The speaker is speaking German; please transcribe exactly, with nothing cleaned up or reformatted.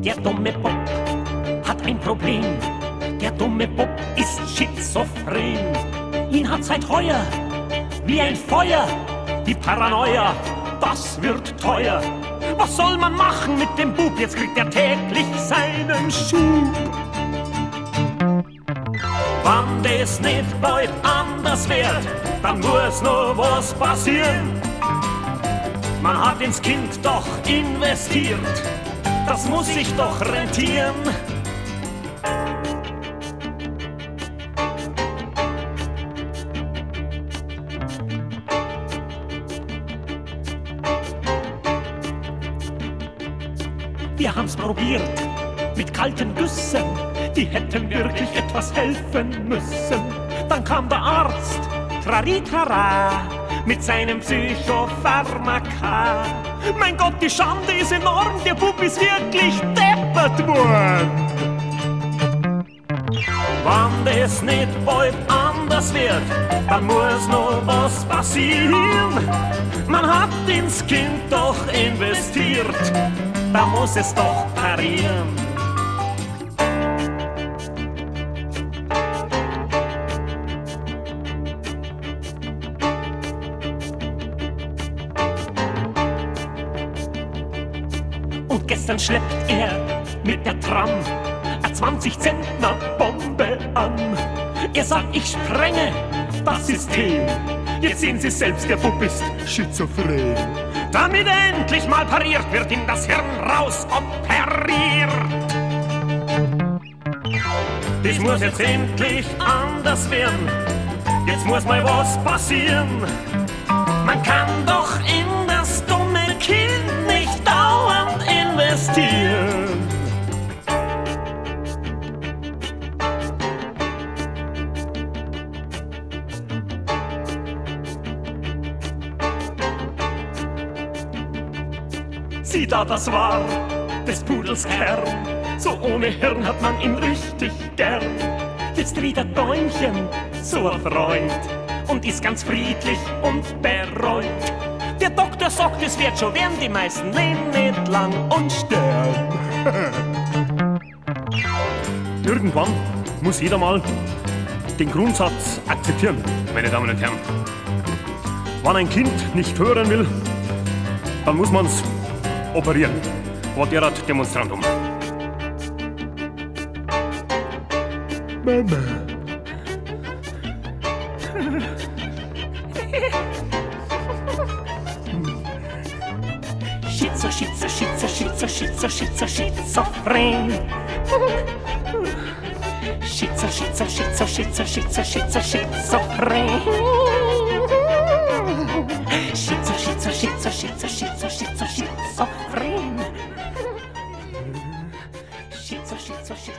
Der dumme Bob hat ein Problem. Der dumme Bob ist schizophren. Ihn hat seit heuer wie ein Feuer die Paranoia. Das wird teuer. Was soll man machen mit dem Bub? Jetzt kriegt er täglich seinen Schub. Wann das nicht bald anders wird, dann muss noch was passieren. Man hat ins Kind doch investiert, das muss sich doch rentieren. Wir haben's probiert mit kalten Güssen, die hätten wirklich etwas helfen müssen. Dann kam der Arzt, traritara, mit seinem Psychopharmaka. Mein Gott, die Schande ist enorm, der Bub ist wirklich deppert worden. Wann das nicht bald anders wird, dann muss noch was passieren. Man hat ins Kind doch investiert, da muss es doch parieren. Und gestern schleppt er mit der Tram eine zwanzig Zentner Bombe an. Er sagt, ich sprenge das System. Jetzt sehen Sie selbst, der Bub ist schizophren. Damit endlich mal pariert, wird ihm das Hirn raus operiert. Das muss jetzt endlich anders werden. Jetzt muss mal was passieren. Man kann doch in das dumme Kind nicht dauernd investieren. Sieh da, das war des Pudels Kern. So ohne Hirn hat man ihn richtig gern. Jetzt dreht er Däumchen, so erfreut, und ist ganz friedlich und bereut. Der Doktor sagt, es wird schon werden, die meisten leben nicht lang und sterben. Irgendwann muss jeder mal den Grundsatz akzeptieren, meine Damen und Herren. Wenn ein Kind nicht hören will, dann muss man's operieren. Was der hat Demonstrant um. Mama. Schizo, Schizo, Schizo, Schizo, Schizo, Schizo, Schizophren. Schizo, Schizo, Schizo, Schizo, Schizo, Schizo, Schizophren. Schizo, Schizo, Schizo, Schizo, Schizo, Schizo, Schizophren. Schizo, Schizo, Schizo.